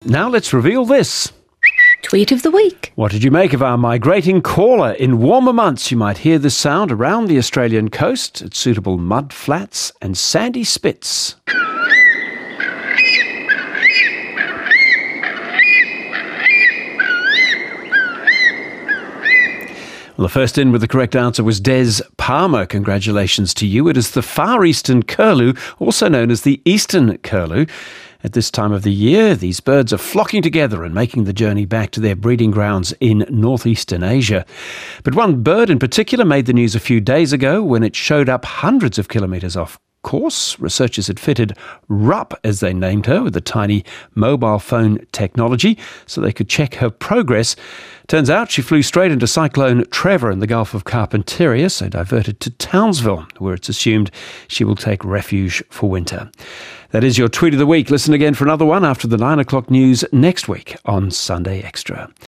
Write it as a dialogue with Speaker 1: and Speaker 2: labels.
Speaker 1: Now let's reveal this.
Speaker 2: Tweet of the week.
Speaker 1: What did you make of our migrating caller? In warmer months, you might hear this sound around the Australian coast at suitable mud flats and sandy spits. Well, the first in with the correct answer was Des Palmer. Congratulations to you. It is the Far Eastern Curlew, also known as the Eastern Curlew. At this time of the year, these birds are flocking together and making the journey back to their breeding grounds in northeastern Asia. But one bird in particular made the news a few days ago when it showed up hundreds of kilometres off course. Researchers had fitted Rup, as they named her, with the tiny mobile phone technology so they could check her progress. Turns out she flew straight into Cyclone Trevor in the Gulf of Carpentaria, so diverted to Townsville, where it's assumed she will take refuge for winter. That is your Tweet of the Week. Listen again for another one after the 9 o'clock news next week on Sunday Extra.